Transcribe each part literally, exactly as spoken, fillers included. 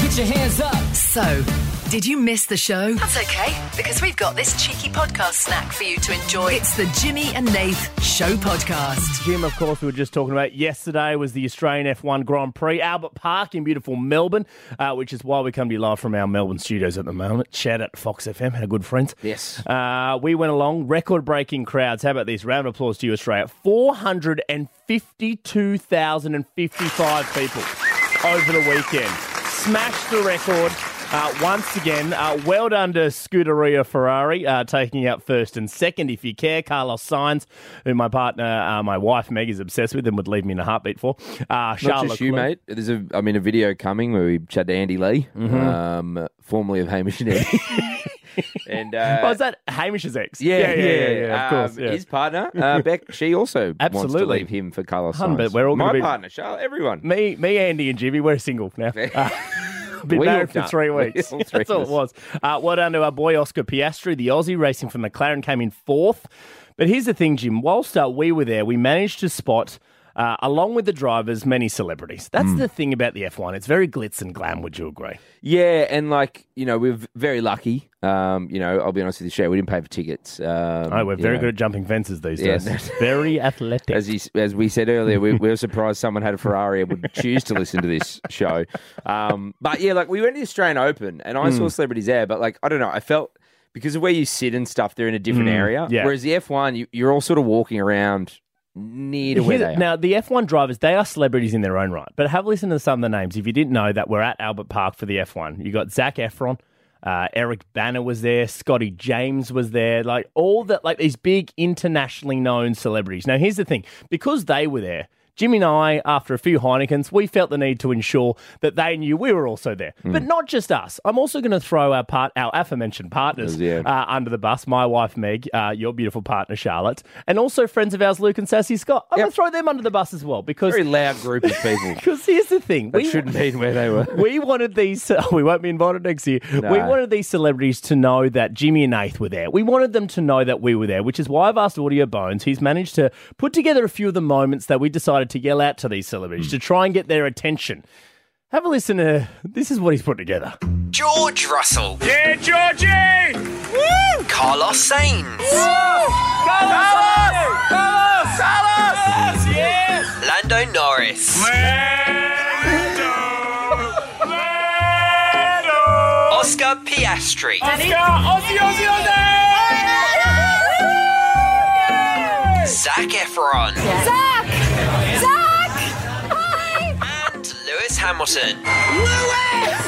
Put your hands up. So, did you miss the show? That's okay, because we've got this cheeky podcast snack for you to enjoy. It's the Jimmy and Nath Show Podcast. Jim, of course, we were just talking about yesterday was the Australian F one Grand Prix, Albert Park in beautiful Melbourne, uh, which is why we come to you live from our Melbourne studios at the moment. Shout out to Fox F M, our good friends. Yes. Uh, we went along, record-breaking crowds. How about this? Round of applause to you, Australia. four hundred fifty-two thousand fifty-five people over the weekend. Smashed the record. Uh, once again, uh, well done to Scuderia Ferrari, uh, taking out first and second. If you care, Carlos Sainz, who my partner, uh, my wife Meg, is obsessed with and would leave me in a heartbeat for. Uh, Not just you, mate. There's a, I mean, a video coming where we chat to Andy Lee, mm-hmm. um, formerly of Hamish and Andy. and uh, oh, is that Hamish's ex? Yeah, yeah, yeah, yeah, yeah of course. Um, yeah. His partner, uh, Beck, she also Absolutely. wants to leave him for Carlos Sainz. But we're all my be... partner, Charlotte, everyone. Me, me, Andy, and Jimmy. We're single now. Uh, Been we married for up. three weeks. all three That's all it was. Uh, well done to our boy Oscar Piastri, the Aussie, racing for McLaren, came in fourth. But here's the thing, Jim. Whilst uh, we were there, we managed to spot, uh, along with the drivers, many celebrities. That's mm. the thing about the F one. It's very glitz and glam, would you agree? Yeah, and like, you know, we're very lucky. Um, you know, I'll be honest with you, Shay, we didn't pay for tickets. Um, oh, we're very know. good at jumping fences these yeah, days. Very athletic. As, he, as we said earlier, we, we were surprised someone had a Ferrari and would choose to listen to this show. Um, but yeah, like we went to the Australian Open and I mm. saw celebrities there, but like, I don't know, I felt because of where you sit and stuff, they're in a different mm, area. Yeah. Whereas the F one, you, you're all sort of walking around near to where they are. Now, the F one drivers, they are celebrities in their own right. But have a listen to some of the names. If you didn't know that we're at Albert Park for the F one, you got Zac Efron, uh, Eric Bana was there, Scotty James was there, like all that, like these big internationally known celebrities. Now, here's the thing. Because they were there, Jimmy and I, after a few Heinekens, we felt the need to ensure that they knew we were also there. Mm. But not just us. I'm also going to throw our part, our aforementioned partners yeah. uh, under the bus. My wife, Meg, uh, your beautiful partner, Charlotte, and also friends of ours, Luke and Sassy Scott. I'm yep. going to throw them under the bus as well. Because very loud group of people. Because here's the thing. That we shouldn't be where they were. We wanted these, uh, we won't be invited next year. No. We wanted these celebrities to know that Jimmy and Nath were there. We wanted them to know that we were there, which is why I've asked Audio Bones. He's managed to put together a few of the moments that we decided to yell out to these celebrities mm. to try and get their attention. Have a listen to, this is what he's put together. George Russell. Yeah, Georgie! Woo! Carlos Sainz. Woo! Carlos! Carlos! Carlos! Carlos! Yeah! Lando Norris. Lando! Lando! Oscar Piastri. Oscar! Ozzy, Ozzy, Ozzy! Zac Efron. Yeah. Zac! Zac! Hi! And Lewis Hamilton. Lewis!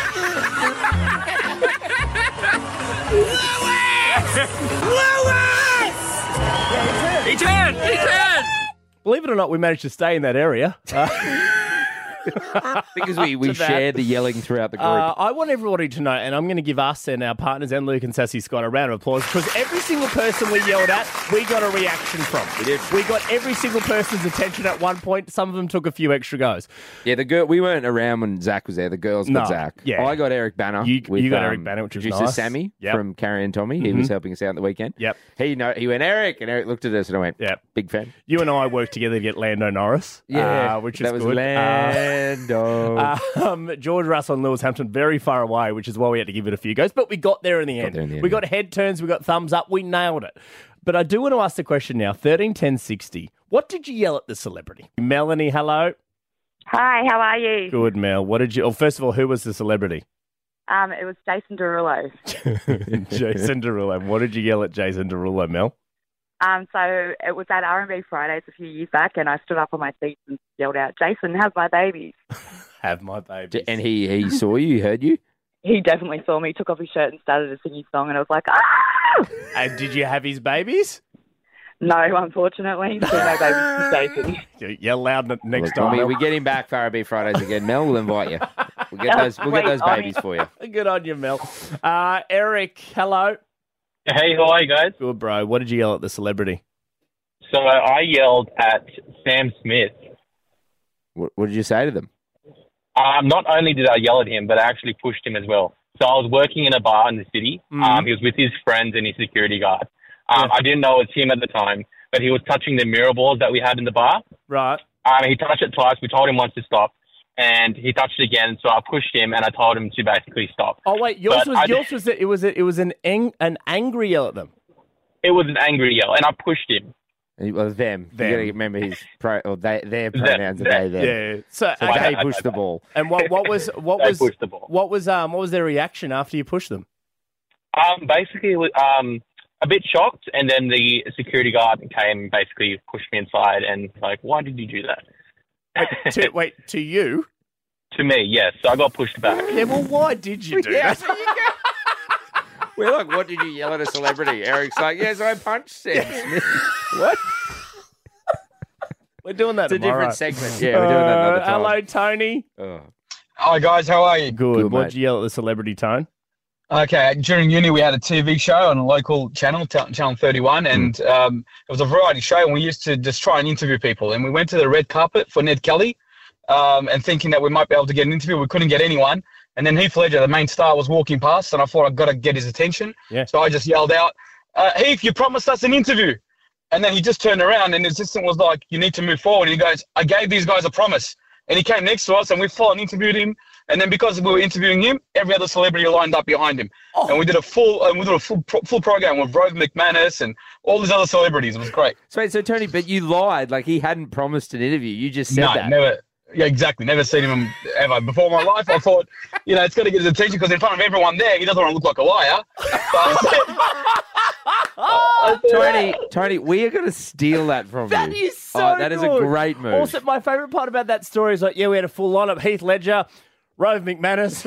Lewis! Lewis! He turned! He turned! Believe it or not, we managed to stay in that area. Uh, because we, we shared the yelling throughout the group. Uh, I want everybody to know, and I'm going to give us and our partners and Luke and Sassy Scott a round of applause because every single person we yelled at, we got a reaction from. We did. We got every single person's attention at one point. Some of them took a few extra goes. Yeah, the girl. We weren't around when Zach was there. The girls got no, Zach. Yeah. I got Eric Bana. You, with, you got um, Eric Bana, which was producer nice. Sammy yep. from Carrie and Tommy. He mm-hmm. was helping us out on the weekend. Yep. He know he went Eric, and Eric looked at us and I went, yep. Big fan. You and I worked together to get Lando Norris. Yeah, uh, which that is was good. Lando. Uh, um, George Russell and Lewis Hamilton very far away, which is why we had to give it a few goes. But we got there in the end. In the end we yeah. got head turns, we got thumbs up, we nailed it. But I do want to ask the question now, thirteen ten sixty. What did you yell at the celebrity? Melanie, hello. Hi, how are you? Good, Mel. What did you? Oh, first of all, who was the celebrity? Um, it was Jason Derulo. Jason Derulo. What did you yell at Jason Derulo, Mel? Um, so it was at R and B Fridays a few years back, and I stood up on my seat and yelled out, "Jason, have my babies." Have my babies. And he he saw you, he heard you? He definitely saw me, took off his shirt and started to sing his song, and I was like, ah! And did you have his babies? No, unfortunately. Still no babies to Jason. Yell loud next Look, time. We, we get him back for R and B Fridays again. Mel, we'll invite you. We'll get those, we'll get those babies for you. Good on you, Mel. Uh, Eric, hello. Hey, how are you guys? Good, bro. What did you yell at the celebrity? So I yelled at Sam Smith. What, what did you say to them? Um, not only did I yell at him, but I actually pushed him as well. So I was working in a bar in the city. Mm-hmm. Um, he was with his friends and his security guard. Um, yeah. I didn't know it was him at the time, but he was touching the mirror balls that we had in the bar. Right. Um, he touched it twice. We told him once to stop. and he touched it again. So I pushed him and I told him to basically stop. Oh wait, yours But was I- yours was it was it was an ang- an angry yell at them. It was an angry yell, and I pushed him. Well, them. Them. You got to remember his pro or they, their pronouns are they, them. Yeah. So, So okay. they pushed the ball. And what what was what They was pushed the ball. what was um what was their reaction after you pushed them? Um, basically, um, a bit shocked, and then the security guard came, basically pushed me inside, and like, why did you do that? to, wait, to you? To me, yes. So I got pushed back. Yeah. Well, why did you do Yeah, that? there you go. We're like, what did you yell at a celebrity? Eric's like, yes, I punched Sam Smith. What? We're doing that It's a tomorrow. different segment. Yeah, we're doing that another Uh, time. Hello, Tony. Oh. Hi guys, how are you? Good. Good, What'd mate. you yell at the celebrity, Tone? Okay, during uni we had a T V show on a local channel, t- Channel thirty-one, and um, it was a variety show, and we used to just try and interview people. And we went to the red carpet for Ned Kelly, um, and thinking that we might be able to get an interview, we couldn't get anyone. And then Heath Ledger, the main star, was walking past, and I thought I've got to get his attention. Yeah. So I just yelled out, uh, Heath, you promised us an interview. And then he just turned around, and the assistant was like, you need to move forward. And he goes, I gave these guys a promise. And he came next to us, and we followed and interviewed him. And then because we were interviewing him, every other celebrity lined up behind him. Oh. And we did a full, and we did a full, pro- full program with Rove McManus and all these other celebrities. It was great. So, so Tony, but you lied. Like he hadn't promised an interview. You just said no, that. never. Yeah, exactly. Never seen him ever before in my life. I thought, you know, it's got to get his attention because in front of everyone there, he doesn't want to look like a liar. But, Tony, Tony, we are going to steal that from That you. is so Oh, that is a good. great move. Also, my favourite part about that story is like, yeah, we had a full lineup: Heath Ledger, Rove McManus.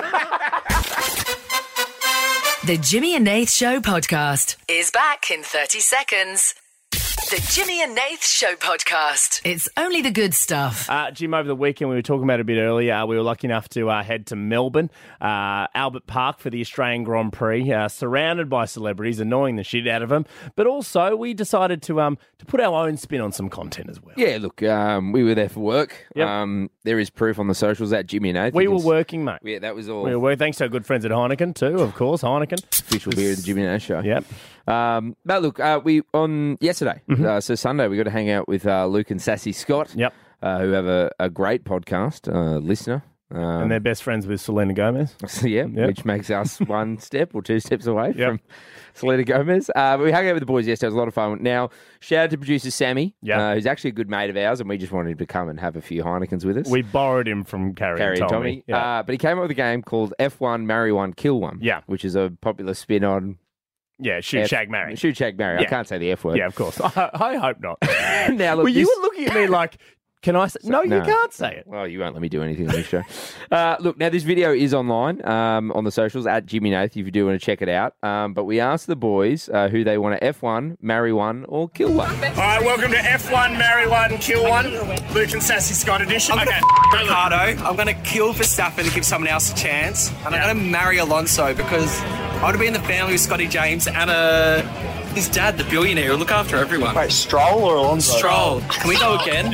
The Jimmy and Nath Show podcast. Is back in thirty seconds. The Jimmy and Nath Show podcast. It's only the good stuff. Uh, Jim, over the weekend, we were talking about it a bit earlier. Uh, we were lucky enough to uh, head to Melbourne, uh, Albert Park for the Australian Grand Prix, uh, surrounded by celebrities, annoying the shit out of them. But also, we decided to um to put our own spin on some content as well. Yeah, look, um, we were there for work. Yep. Um, there is proof on the socials at Jimmy and Nath. We You were can s- working, mate. Yeah, that was all. We were working. Thanks to our good friends at Heineken too, of course. Heineken, official beer of the Jimmy and Nath show. Yep. Um, but look, uh, we on yesterday, uh, so Sunday, we got to hang out with uh, Luke and Sassy Scott. Yep. Uh, who have a, a great podcast, uh, listener. Um, and they're best friends with Selena Gomez. yeah, Yep. which makes us one step or two steps away Yep. from Selena Gomez. Uh, but we hung out with the boys yesterday. It was a lot of fun. Now, shout out to producer Sammy, Yep. uh, who's actually a good mate of ours, and we just wanted him to come and have a few Heinekens with us. We borrowed him from Carrie, Carrie and and Tommy. Tommy. Yeah. Uh, but he came up with a game called F one, Marry One, Kill One. Yeah. Which is a popular spin on yeah, shoot, F- shag, marry. Shoot, shag, marry. I Yeah. can't say the F word. Yeah, of course. I, I hope not. Now, look, well, you this- were looking at me like, can I say? No, you no. can't say it. Well, you won't let me do anything on this show. Uh, look, now this video is online um, on the socials at Jimmy Nath if you do want to check it out. Um, but we asked the boys uh, who they want to F one, marry one, or kill one. All right, welcome to F one, Marry One, Kill One, Luke and Sassy Scott edition. I'm okay, gonna Ricardo. I'm going to kill Verstappen and give someone else a chance. And I'm going to marry Alonso because I want to be in the family with Scotty James and uh, his dad, the billionaire, who'll look after everyone. Wait, Stroll or Alonso? Stroll. Can we go again?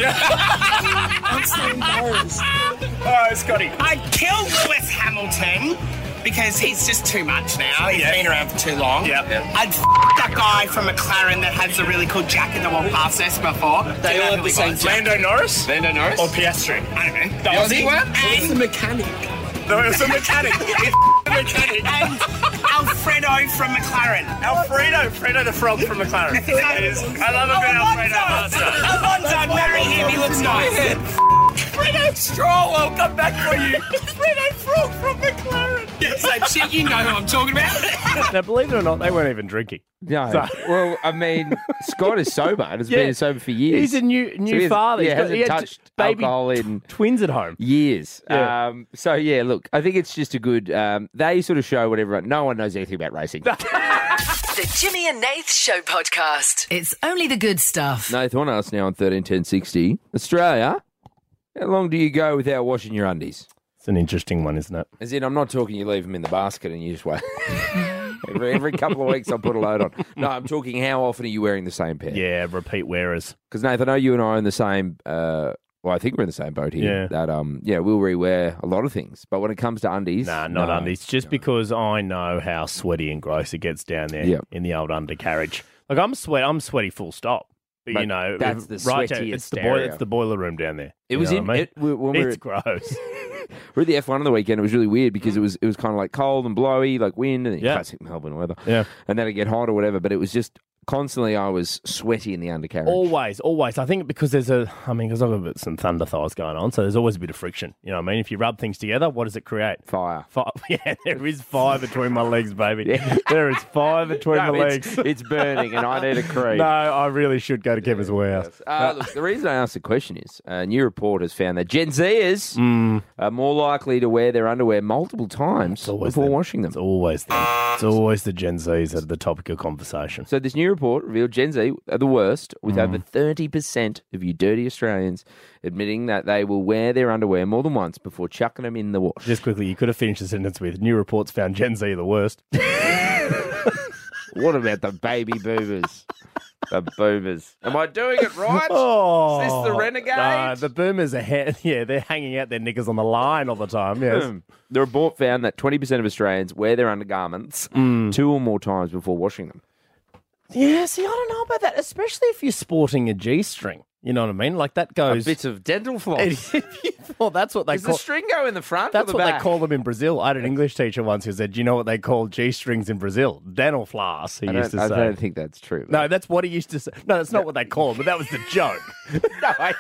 I'm so embarrassed. All right, Scotty. I'd kill Lewis Hamilton because he's just too much now. He's Yeah. been around for too long. Yep. I'd f*** that guy from McLaren that has a really cool jacket that walked past us before. They all have the same Lando Norris? Lando Norris? Or Piastri? I don't know. The Aussie one? And the mechanic. No, it was the mechanic. It's the mechanic. And Alfredo from McLaren. Alfredo, Fredo the frog from McLaren. That is- I love a good Alfredo answer. Alonso, marry him. He looks nice. Fredo Stroll, I'll come back for you. Fredo Frog from McLaren. Same shit, you know who I'm talking about. Now, believe it or not, they weren't even drinking. No. So- Well, I mean, Scott is sober and has Yeah. been sober for years. He's a new So new he has- father. Yeah, He's got- hasn't he had touched baby alcohol in twins at home. years. Yeah. Um, so, yeah, look, I think it's just a good... Um, they sort of show what everyone... No one knows anything about racing. The Jimmy and Nath Show podcast. It's only the good stuff. Nathan, I want to ask now on thirteen ten sixty. Australia, how long do you go without washing your undies? It's an interesting one, isn't it? As in, I'm not talking you leave them in the basket and you just wait. every, every couple of weeks I'll put a load on. No, I'm talking how often are you wearing the same pair? Yeah, repeat wearers. Because, Nathan, I know you and I are in the same... Uh, well, I think we're in the same boat here. Yeah. That, um, yeah, we'll rewear a lot of things. But when it comes to undies... Nah, not no. undies. Just because I know how sweaty and gross it gets down there Yep. in the old undercarriage. Like I'm sweat, I'm sweaty full stop But you know, that's the right down- sweatiest it's the boi- area. it's the boiler room down there. It You was know in what I mean? it, we- when we were It's at- gross. We're at the F one on the weekend. It was really weird because it was it was kind of like cold and blowy, like wind and Yeah. classic Melbourne weather. Yeah. And then it get hot or whatever. But it was just constantly I was sweaty in the undercarriage. Always, always. I think because there's a, I mean, because I've got a bit some thunder thighs going on, so there's always a bit of friction. You know what I mean? If you rub things together, what does it create? Fire. Fire. Yeah, there is fire between my legs, baby. There is fire between No, my it's, legs. it's burning and I need a cream. No, I really should go to Kevin's warehouse. Uh, look, the reason I asked the question is a new report has found that Gen Zers Mm. are more likely to wear their underwear multiple times always before them. washing them. It's always them. It's always the Gen Zs that are the topic of conversation. So this new report revealed Gen Z are the worst, with Mm. over thirty percent of you dirty Australians admitting that they will wear their underwear more than once before chucking them in the wash. Just quickly, you could have finished the sentence with, new reports found Gen Z are the worst. What about the baby boomers? The boomers. Am I doing it right? Oh, Is this the renegade? No, the boomers are, ha- yeah, they're hanging out their knickers on the line all the time, yes. Hmm. The report found that twenty percent of Australians wear their undergarments Mm. two or more times before washing them. Yeah, see, I don't know about that, especially if you're sporting a G-string. You know what I mean? Like that goes... Bits of dental floss. Well, that's what they Does call... the string go in the front That's or the what back? they call them in Brazil. I had an English teacher once who said, do you know what they call G-strings in Brazil? Dental floss, he I used don't, to I say. don't think that's true. No, that's what he used to say. No, that's not what they call them, but that was the joke. No, I...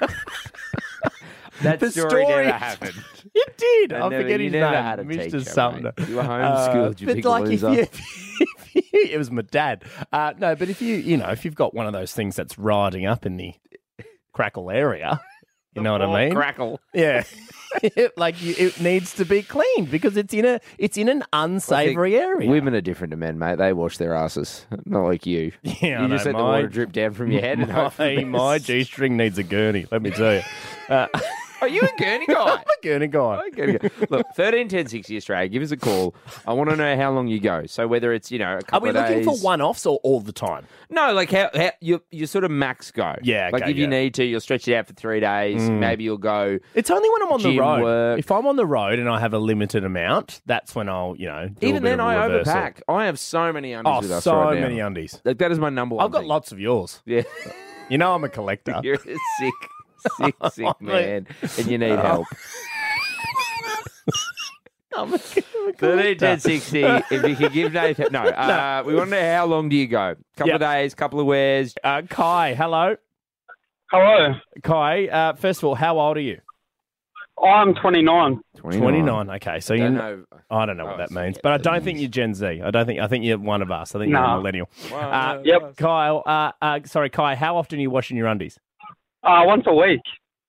that The story, story- never happened. It did. I I never- forget you his never name. had a Mister teacher, Sumner. mate. You were homeschooled, you but big like if loser. you, if you, it was my dad. Uh, no, but if you, you know, if you've got one of those things that's riding up in the crackle area, you know what Oh, I mean? Crackle. Yeah. Like you, it needs to be cleaned because it's in a it's in an unsavoury area. Women are different to men, mate. They wash their asses, not like you. Yeah, I you just know, let the my- water drip down from your head and hope for the My, best. my G-string needs a gurney, let me tell you. Uh, Are you a gurney guy? I'm a gurney guy. Okay, okay. Look, thirteen ten sixty Australia, give us a call. I want to know how long you go. So whether it's, you know, a Are couple we of looking days. for one-offs or all the time? No, like how, how you you sort of max go. Yeah, Like okay, if you yeah. need to, you'll stretch it out for three days. Mm. Maybe you'll go. It's only when I'm on the Gym road. work. If I'm on the road and I have a limited amount, that's when I'll, you know, do a Even bit then, of a I reversal. overpack. I have so many undies Oh, with us so right now. many undies. Like that is my number one. I've got thing. lots of yours. Yeah, You know I'm a collector. you're a sick, sick, sick man, and you need help. I'm a, I'm a Thirteen collector. ten sixty. If you could give Nathan, no. Uh, we want to know how long do you go? Couple Yep. of days, couple of wears. Uh, Kai, hello. Hello. Kai, uh, first of all, how old are you? I'm twenty-nine. twenty-nine. Okay, so you Don't know, know. I don't know what that means, but I don't think you're Gen Z. I don't think. I think you're one of us. I think you're No. a millennial. Well, Uh, no, Yep. Kyle, uh, uh, sorry, Kai. How often are you washing your undies? Uh, once a week.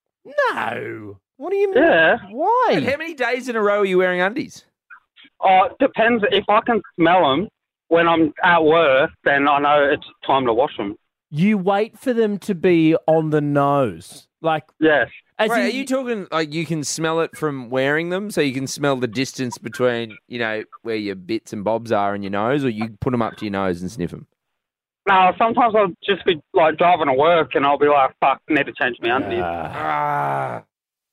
No. What do you mean? Yeah. Why? And how many days in a row are you wearing undies? Oh, it depends. If I can smell them when I'm at work, then I know it's time to wash them. You wait for them to be on the nose, like Yes. as Right, in- are you talking like you can smell it from wearing them, so you can smell the distance between, you know, where your bits and bobs are in your nose, or you put them up to your nose and sniff them? No, sometimes I'll just be like driving to work and I'll be like, fuck, need to change my undies. Ah.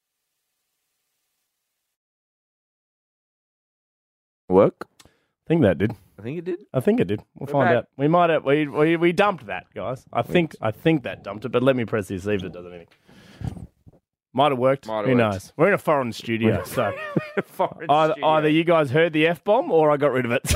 Work? I think that did. I think it did. I think it did. We'll We're find back. out. We might have. We, we we dumped that, guys. I think I think that dumped it. But let me press this. See if it does anything. Might have worked. Might have Who worked. knows? We're in a foreign studio, so Foreign either, studio. either you guys heard the f bomb or I got rid of it.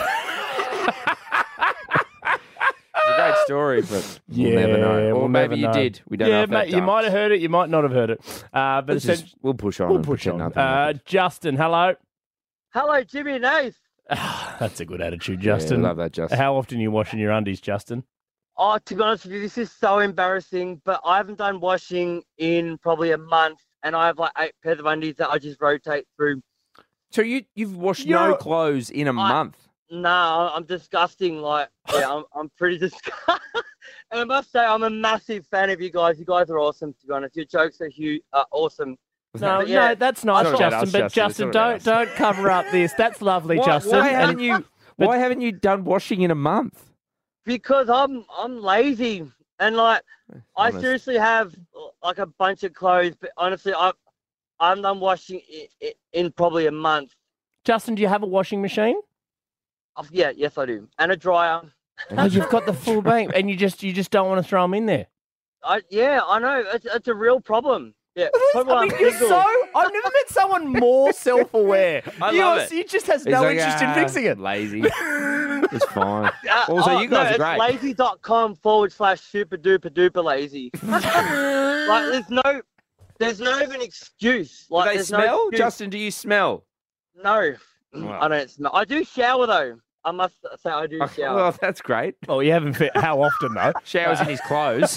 It's a great story, but we'll Yeah, never know. Or we'll maybe never you know. did. We don't yeah, know if that mate, you dumped. might have heard it. You might not have heard it. Uh, but Let's just- essentially, we'll push on we'll and push pretend on. nothing Uh, happened. Justin, hello. Hello, Jimmy and Nath. That's a good attitude, Yeah, Justin. love that, Justin. How often are you washing your undies, Justin? Oh, to be honest with you, this is so embarrassing, but I haven't done washing in probably a month, and I have like eight pairs of undies that I just rotate through. So you you've washed You're- no clothes in a month? No, I'm disgusting. Like, yeah, I'm, I'm pretty disgusting. And I must say, I'm a massive fan of you guys. You guys are awesome, to be honest. Your jokes are huge, uh, awesome. No, But yeah, no, that's nice, I thought- Justin. But Justin, don't don't cover up this. That's lovely, Why, Justin. why And- haven't you? but- Why haven't you done washing in a month? Because I'm I'm lazy, and like I Honest. seriously have like a bunch of clothes, but honestly, I I'm done washing i- i- in probably a month. Justin, do you have a washing machine? Oh, yeah, yes I do, and a dryer. Oh, you've got the full bank, and you just you just don't want to throw them in there. I, yeah, I know. It's, it's a real problem. Yeah, probably I mean, you're so. I've never met someone more self-aware. I you love are- it. He just has He's no like, interest in "Ah, fixing it. Lazy. It's fine. Uh, Also, oh, you guys no, are great. It's lazy.com forward slash super duper duper lazy. like, there's no, there's no even excuse. Like, Do they there's smell? No excuse. Justin, do you smell? No, Wow. I don't smell. I do shower though. I must say I do shower. Well, that's great. Oh, you haven't fit. How often though? Showers in his clothes.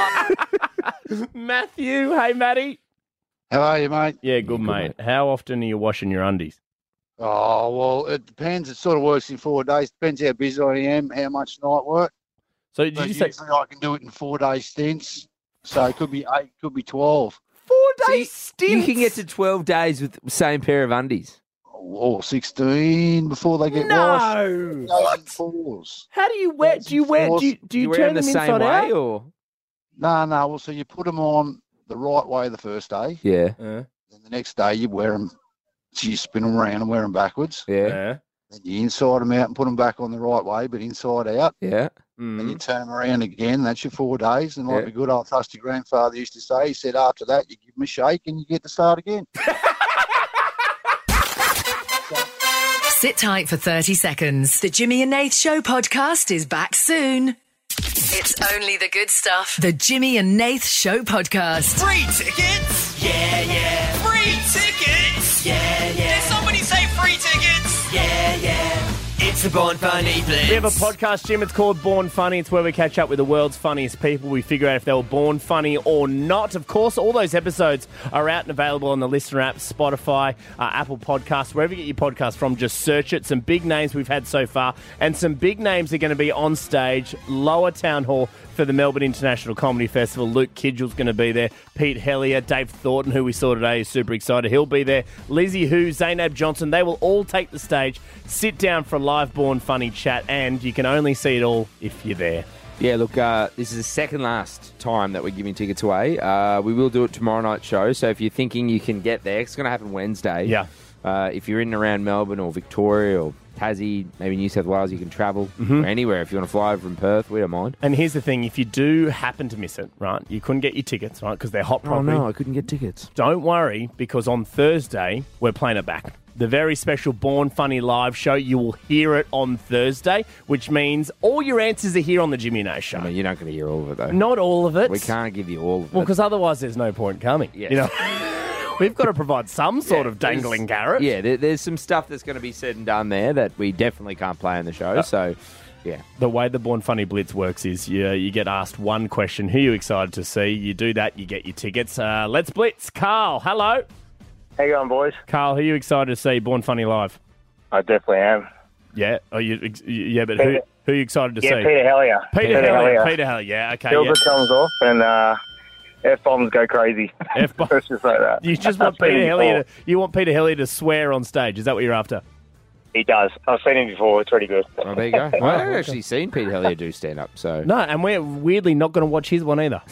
Matthew, hey Matty. How are you, mate? Yeah, good, mate. How often are you washing your undies? Oh, well, it depends. It sort of works in four days. Depends how busy I am, how much night work. So did But you say usually I can do it in four day stints. So it could be eight, could be twelve. four So you, days stints? you can get to twelve days with the same pair of undies. Or sixteen before they get washed. No. What? Fours. How do you wear? Do you wear? Do you, do Do you, you wear turn them the them same inside way, out? or No, no. Well, so you put them on the right way the first day. yeah, Uh, Then the next day you wear them. So you spin them around and wear them backwards. yeah, yeah. Then you inside them out and put them back on the right way, but inside out. yeah. Then you turn them around again. That's your four days. And like Yeah. the good old trusty grandfather used to say, he said after that you give them a shake and you get to start again. Sit tight for thirty seconds. The Jimmy and Nath Show podcast is back soon. It's only the good stuff. The Jimmy and Nath Show podcast. Free tickets? Yeah, yeah. Free tickets? Yeah, yeah. Did somebody say free tickets? Yeah, yeah. It's a Born Funny Blitz. We have a podcast, Jim. It's called Born Funny. It's where we catch up with the world's funniest people. We figure out if they were born funny or not. Of course, all those episodes are out and available on the Listener app, Spotify, uh, Apple Podcasts, wherever you get your podcast from. Just search it. Some big names we've had so far, and some big names are going to be on stage, Lower Town Hall for the Melbourne International Comedy Festival. Luke Kidgell's going to be there. Pete Hellier, Dave Thornton, who we saw today, is super excited. He'll be there. Lizzie Hu, Zainab Johnson, they will all take the stage, sit down for a live Born Funny chat, and you can only see it all if you're there. Yeah, look, uh, this is the second last time that we're giving tickets away. Uh, we will do it tomorrow night show, so if you're thinking you can get there, it's going to happen Wednesday. Yeah. Uh, if you're in and around Melbourne or Victoria or Tassie, maybe New South Wales, you can travel Mhm. or anywhere. If you want to fly over from Perth, we don't mind. And here's the thing, if you do happen to miss it, right, you couldn't get your tickets, right, because they're hot property. Oh, no, I couldn't get tickets. Don't worry, because on Thursday, we're playing it back. The very special Born Funny live show, you will hear it on Thursday, which means all your answers are here on the Jimmy and Nath Show. I mean, you're not going to hear all of it, though. Not all of it. We can't give you all of Well, it. because otherwise there's no point coming. Yes. You know, we've got to provide some sort Yeah, of dangling carrot. Yeah, there, there's some stuff that's going to be said and done there that we definitely can't play on the show. Uh, so, yeah. The way the Born Funny Blitz works is you, you get asked one question. Who are you excited to see? You do that, you get your tickets. Uh, let's blitz. Carl, hello. How you going, boys? Carl, who are you excited to see Born Funny live? I definitely am. Yeah. Are you? ex- Yeah, but who, Peter- who are you excited to Yeah, see? Peter Hellier. Peter, Peter Hellier. Hellier. Peter Hellier. Yeah. Okay. Silver Yeah. comes off and uh, F-bombs go crazy. F-bombs. Let's just say that. You just want I've seen Peter him Hellier. To, before. you want Peter Hellier to swear on stage. Is that what you're after? He does. I've seen him before. It's really good. Oh, there you go. Well, I've actually seen Peter Hellier do stand-up, so... No, and we're weirdly not going to watch his one either.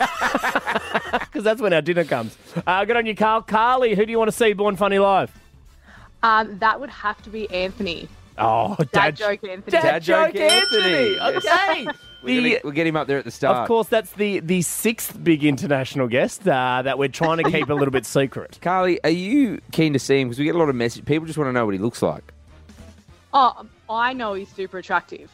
Because that's when our dinner comes. Uh, good on you, Carl. Carly, who do you want to see Born Funny live? Um, that would have to be Anthony. Oh, Dad, Dad, joke Anthony. Dad, Dad joke, joke Anthony. Anthony. Okay. We're The- gonna, we'll get him up there at the start. Of course, that's the, the sixth big international guest uh, that we're trying to keep a little bit secret. Carly, are you keen to see him? Because we get a lot of messages. People just want to know what he looks like. Oh, I know he's super attractive.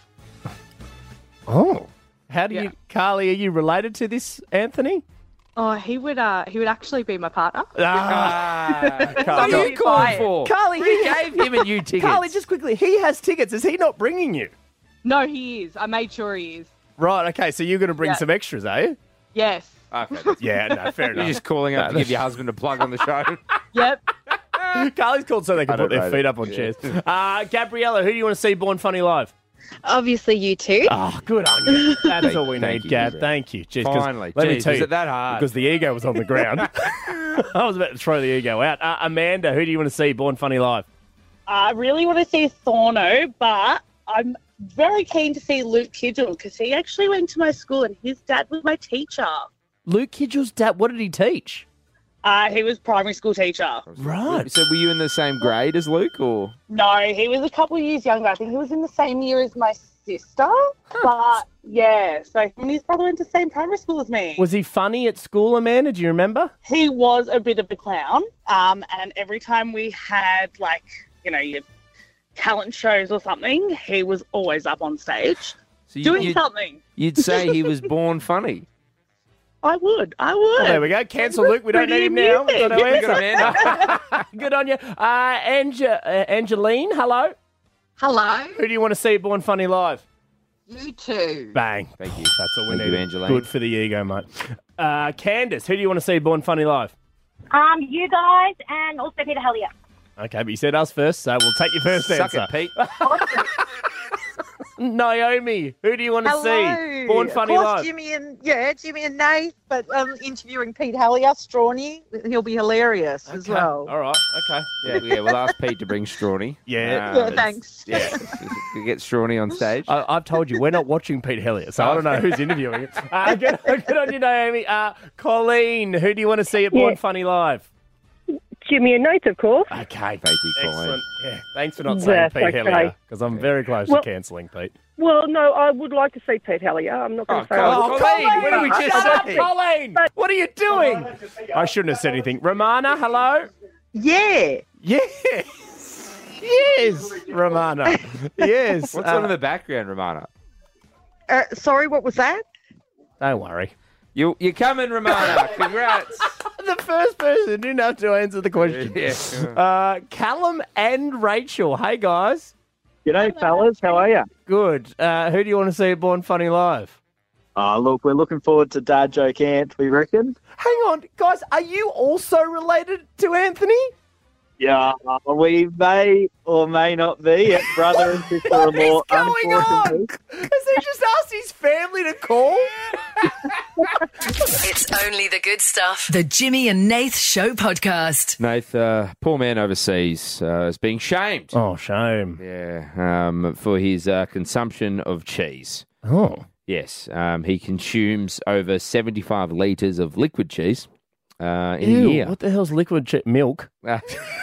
Oh. How do Yeah. you, Carly, are you related to this Anthony? Oh, he would. Uh, he would actually be my partner. Ah, What Carly. are you calling for? Carly, We he gave him and you tickets. Carly, just quickly, he has tickets. Is he not bringing you? No, he is. I made sure he is. Right, okay, so you're going to bring Yeah. some extras, are you? Yes. Okay, that's- Yeah, no, fair You're enough. just calling up No, to give your husband a plug on the show. Yep. Carly's called so they can I put don't their know feet that. up on Yeah. chairs. Uh, Gabriella, who do you want to see Born Funny live? Obviously, you two. Oh, good on you. That's Thank- all we thank need, you, Gab. Gabriella. Thank you. Jeez, 'cause Finally. Let me Jeez, tell was you. it that hard? Because the ego was on the ground. I was about to throw the ego out. Uh, Amanda, who do you want to see Born Funny live? I really want to see Thorno, but I'm very keen to see Luke Kidgell because he actually went to my school and his dad was my teacher. Luke Kidgell's dad, what did he teach? Uh, he was primary school teacher. Right. So were you in the same grade as Luke, or? No, he was a couple of years younger. I think he was in the same year as my sister. But yeah, so him and his brother went to the same primary school as me. Was he funny at school, Amanda? Do you remember? He was a bit of a clown. Um, and every time we had like, you know, your talent shows or something, he was always up on stage So you- doing you'd- something. You'd say he was born funny. I would. I would. Oh, there we go. Cancel Luke. We don't need him now. Pretty Got no amusing. answer. Good on you. Uh, Ange- uh, Angeline, hello. Hello. Who do you want to see Born Funny live? You too. Bang. Thank you. That's all we Thank need. you, Angeline. Good for the ego, mate. Uh, Candace, who do you want to see Born Funny live? Um, you guys and also Peter Hellier. Okay, but you said us first, so we'll take your first Suck answer. it, Pete. Naomi, who do you want to Hello. see? Born Funny of course, live. Jimmy and yeah, Jimmy and Nate, but um, interviewing Pete Hellier, Strawny, he'll be hilarious as Okay. well. All right. Okay. Yeah, yeah, we'll ask Pete to bring Strawny. Yeah. Yeah, thanks. Yeah, we get Strawny on stage. I, I've told you, we're not watching Pete Hellier, so I don't know who's interviewing him. Uh, good, good on you, Naomi. Uh, Colleen, who do you want to see at Born Yeah. Funny live? Jimmy and Nate, of course. Okay. Thank you, Colleen. Excellent. Yeah. Thanks for not saying That's Pete okay. Hellier, because I'm very close Well- to cancelling Pete. Well, no, I would like to see Pete Hellier. I'm not going to say. I Oh, would- Colleen, what did we just Shut say? up, Colleen, what are you doing? I shouldn't have said anything. Romana, hello? Yeah. Yes. Yes, Romana. Yes. What's uh, on in the background, Romana? Uh, sorry, what was that? Don't worry. You, you're coming, Romana. Congrats. The first person didn't have to answer the question. Yeah. Uh, Callum and Rachel. Hey, guys. G'day, fellas. How are you? Good. Uh, who do you want to see at Born Funny live? Uh, look, we're looking forward to Dad Joke Ant, we reckon. Hang on, guys. Are you also related to Anthony? Yeah, uh, we may or may not be at brother and sister-in-law. What is going on? Has he just asked his family to call? It's only the good stuff. The Jimmy and Nath Show Podcast. Nath, uh, poor man overseas, uh, is being shamed. Oh, shame. Yeah, um, for his uh, consumption of cheese. Oh. Yes, um, he consumes over seventy-five litres of liquid cheese uh, in Ew, a year. what the hell's liquid che- milk? Uh,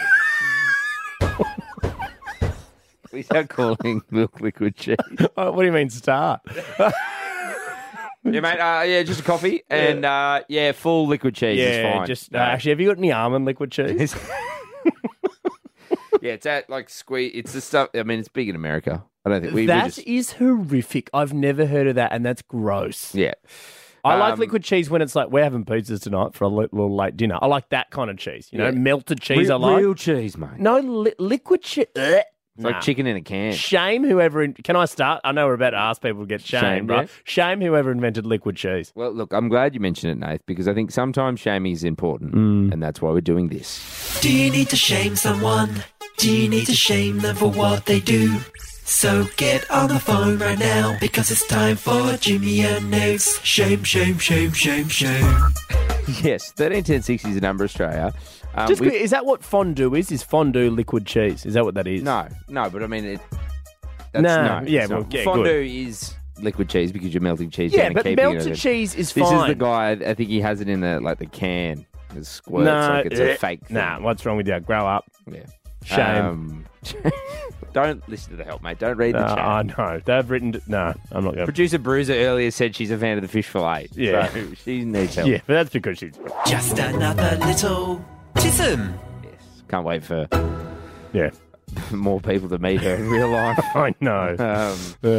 Please don't calling milk liquid cheese. Oh, what do you mean start? Yeah, mate. Uh, yeah, just a coffee and uh, yeah, full liquid cheese is yeah, fine. just uh, actually, have you got any almond liquid cheese? Yeah, it's at like squeeze. It's the stuff. I mean, it's big in America. I don't think we. we That just, is horrific. I've never heard of that, and that's gross. yeah. I like Um, liquid cheese when it's like, we're having pizzas tonight for a li- little late dinner. I like that kind of cheese. You know, Yeah. melted cheese Real, I like. real cheese, mate. No, li- liquid cheese. It's like chicken in a can. Shame whoever... In- Can I start? I know we're about to ask people to get shamed, Shamed, right? yeah. Shame whoever invented liquid cheese. Well, look, I'm glad you mentioned it, Nath, because I think sometimes shaming is important, Mm. and that's why we're doing this. Do you need to shame someone? Do you need to shame them for what they do? So get on the phone right now, because it's time for Jimmy and Nate's Shame, Shame, Shame, Shame, Shame. Yes, thirteen ten sixty is the number, Australia. Um, Just we- quick, is that what fondue is? Is fondue liquid cheese? Is that what that is? No, no, but I mean, it. That's, No, no, yeah, it's well, not. yeah, Fondue good. is liquid cheese because you're melting cheese Yeah, down and but keeping melted it. cheese is This is fine. the guy. I think he has it in the like the can. It squirts No, like it's eh, a fake. Thing. Nah, what's wrong with you? Grow up. Yeah. Shame. Um, don't listen to the help, mate. Don't read No, the chat. I know. They've written... No, I'm not going to... Producer Bruiser earlier said she's a fan of the fish fillet. Yeah. So she needs help. Yeah, but that's because she's... Just another little tism. Can't wait for yeah more people to meet her in real life. I know. Um,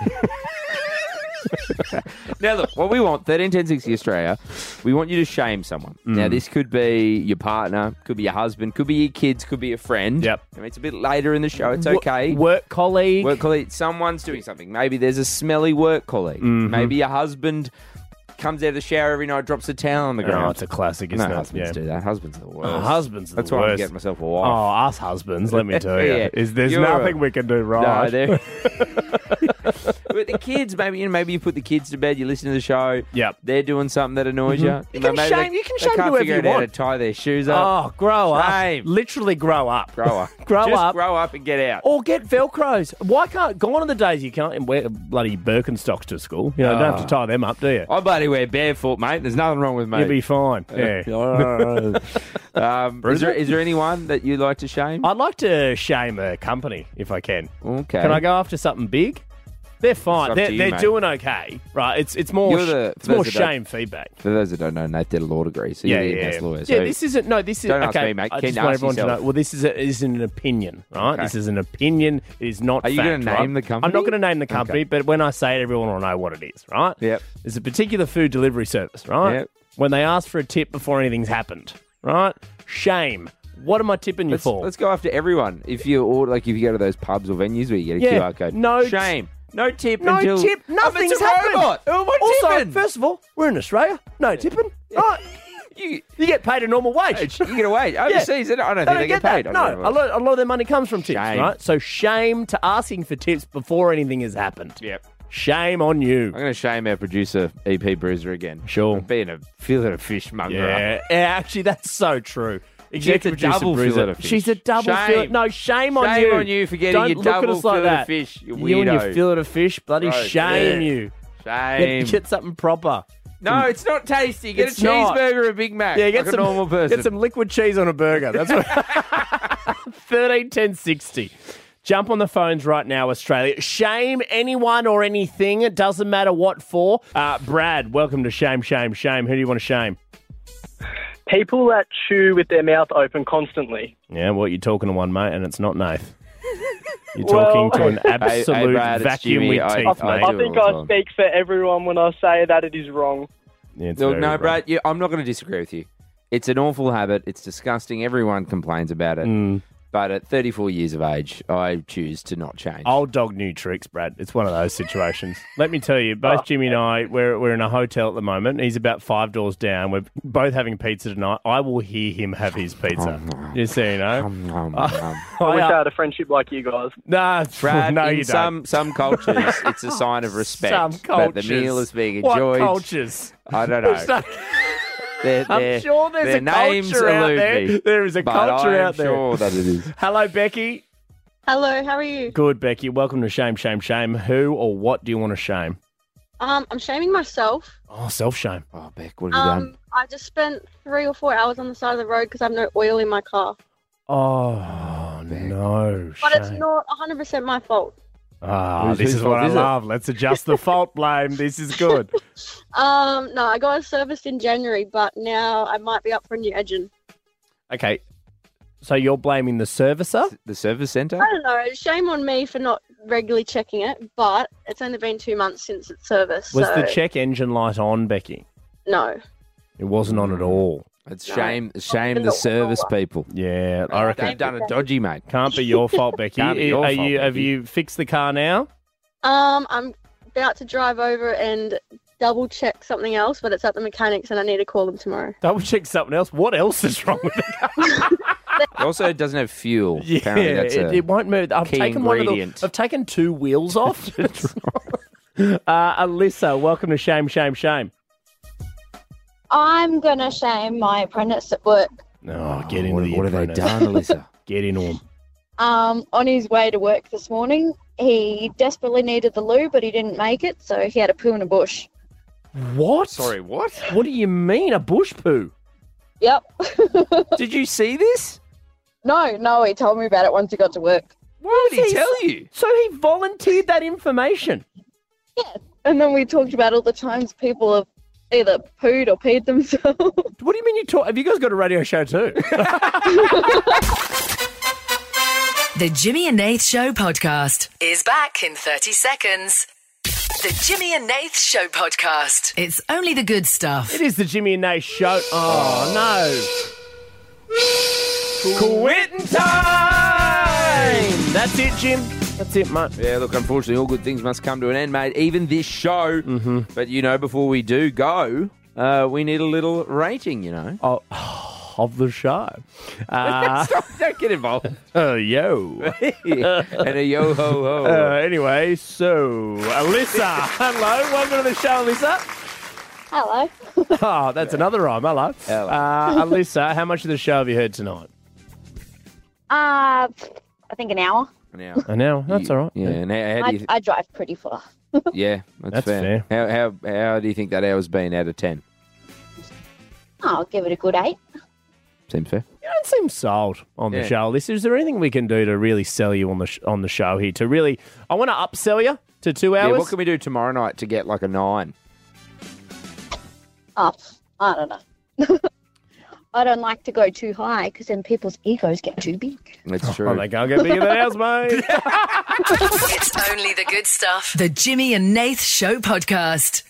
now, look, what we want, thirteen ten sixty Australia, we want you to shame someone. Mm. Now, this could be your partner, could be your husband, could be your kids, could be your friend. Yep. I mean, it's a bit later in the show. It's Wo- okay. Work colleague. Work colleague. Someone's doing something. Maybe there's a smelly work colleague. Mhm. Maybe your husband comes out of the shower every night, drops a towel on the ground. Oh, it's a classic, isn't no, it? husbands Yeah. do that. Husbands are the worst. Oh, husbands are That's the why I'm worst. getting myself a wife. Oh, us husbands, let me tell you. Yeah. is There's You're nothing a- we can do No, right. there- But the kids, maybe you know, maybe you put the kids to bed. You listen to the show. Yep. They're doing something that annoys you. You can maybe shame- They, you can they shame can't whoever figure you out how to want. tie their shoes up. Oh, grow Shame. up. Literally grow up. Grow up. grow Just up. grow up and get out. Or get Velcros. Why can't... Gone are the days you can't wear bloody Birkenstocks to school. You know, you don't have to tie them up, do you? I bloody wear barefoot, mate. There's nothing wrong with me. You'll be fine. Yeah. um, is, there, is there anyone that you'd like to shame? I'd like to shame a company if I can. Okay. Can I go after something big? They're fine. It's up They're, to you, they're mate. doing okay, right? It's it's more You're sh- the- it's for more those that don't- shame feedback. For those that don't know, Nate did a law degree, so Yeah, you're the yeah, best lawyer. yeah. So This isn't no. This is don't ask okay. me, mate. I Can just you want ask everyone to yourself? know. Well, this is a, is an opinion, right? Okay. This is an opinion. It is not. Are you fact, gonna right? name the company? I'm not going to name the company, Okay. but when I say it, everyone will know what it is, right? Yep. There's a particular food delivery service, right? Yep. When they ask for a tip before anything's happened, right? Shame. What am I tipping you Let's, for? let's go after everyone. If you order, like if you go to those pubs or venues where you get a Yeah, Q R code, no shame, no tip No until tip. Nothing's it's a happened. robot. Who am I also, tipping? first of all, we're in Australia. No tipping. Right. You, you get paid a normal wage. You get a wage. Overseas, I don't think they get that. paid. I No, don't know. a lot, a lot of their money comes from tips, Shame. right? So shame to asking for tips before anything has happened. Yep. Shame on you. I'm going to shame our producer, E P Bruiser, again. Sure. For being a fillet of fish monger. Yeah, yeah, actually, that's so true. She gets a Executive producer double Bruiser. fillet of fish. She's a double Shame. fillet. No, shame on Shame you. on you for getting Don't your look at double us like fillet of that. fish, you You and your weirdo. fillet of fish, bloody Gross. shame Yeah. you. Shame. Get, get something proper. No, it's not tasty. Get It's a not. cheeseburger or a Big Mac. Yeah, get like some a normal person. Get some liquid cheese on a burger. That's what. Thirteen ten sixty. Jump on the phones right now, Australia. Shame anyone or anything. It doesn't matter what for. Uh, Brad, welcome to Shame, Shame, Shame. Who do you want to shame? People that chew with their mouth open constantly. Yeah, well, you're talking to one, mate, and it's not Nath. You're Well- talking to an Hey- hey, absolute Brad, it's vacuum Jimmy. with I- teeth, I mate. I think I speak for everyone when I say that it is wrong. Yeah, it's Look, very no, right. Brad, you, I'm not going to disagree with you. It's an awful habit. It's disgusting. Everyone complains about it. Mm. But at thirty-four years of age, I choose to not change. Old dog, new tricks, Brad. It's one of those situations. Let me tell you, both Jimmy and I, we're, we're in a hotel at the moment. He's about five doors down. We're both having pizza tonight. I will hear him have his pizza. Just so you know. I wish I had a friendship like you guys. Nah, Brad, no, in you some don't. some cultures, it's a sign of respect Some that cultures. the meal is being What enjoyed. cultures? I don't know. There's no- Their, I'm their- sure there's their a names culture out elude there. me, There is a but culture I am out there. sure that it is. Hello, Becky. Hello, how are you? Good, Becky. Welcome to Shame, Shame, Shame. Who or what do you want to shame? Um, I'm shaming myself. Oh, self-shame. Oh, Beck, what have you Um, done? I just spent three or four hours on the side of the road because I have no oil in my car. Oh, no. But shame. it's not one hundred percent my fault. Ah, Whose- this whose is what fault I is it? love. Let's adjust the fault blame. This is good. Um, no, I got it serviced in January, but now I might be up for a new engine. Okay, so you're blaming the servicer? The service centre? I don't know. Shame on me for not regularly checking it, but it's only been two months since it's serviced. Was so the check engine light on, Becky? no. It wasn't on at all. It's No. shame, shame Even the the service oil. people. Yeah, I reckon. They've done it dodgy, mate. Can't be your fault, Becky. Can't be your Are fault, you, have Becky. you fixed the car now? Um, I'm about to drive over and double check something else, but it's at the mechanics, and I need to call them tomorrow. Double check something else. What else is wrong with it? It also doesn't have fuel. Yeah, Apparently that's it, a it won't move. I've key taken one of the, ingredient. I've taken two wheels off. uh, Alyssa, welcome to Shame, Shame, Shame. I'm going to shame my apprentice at work. Oh, get into what, the what have they apprentice. done, Alyssa? Get into them. Um, on his way to work this morning, he desperately needed the loo, but he didn't make it, so he had a poo in a bush. What? Sorry, what? What do you mean, a bush poo? Yep. Did you see this? No, no, he told me about it once he got to work. Why did he tell you? So he volunteered that information. And then we talked about all the times people have either pooed or peed themselves. What do you mean you talk? Have you guys got a radio show too? The Jimmy and Nath Show podcast is back in thirty seconds. The Jimmy and Nath Show podcast. It's only the good stuff. It is the Jimmy and Nath Show. Oh, no. Quitting time! That's it, Jim. That's it, mate. Yeah, look, unfortunately, all good things must come to an end, mate. Even this show. Mm-hmm. But, you know, before we do go, uh, we need a little rating, you know. Oh, of the show. Uh, Stop, don't get involved. Uh, yo. And a yo ho ho. Uh, anyway, so Alyssa, hello, welcome to the show, Alyssa. Hello. Oh, that's another rhyme. Hello. Hello. Uh, Alyssa, how much of the show have you heard tonight? Uh, I think an hour. An hour. An hour. That's all right. Yeah. And how, how I, do you? I drive pretty far. Yeah, that's, That's fair. How how how do you think that hour's been out of ten? I'll give it a good eight. Seems fair. You don't seem sold on the Yeah. show, Alyssa. Is there anything we can do to really sell you on the sh- on the show here? To really, I want to upsell you to two Yeah, hours. what can we do tomorrow night to get like a nine? Oh, I don't know. I don't like to go too high because then people's egos get too big. That's true. Oh, they can't get bigger than ours, mate. It's only the good stuff. The Jimmy and Nath Show Podcast.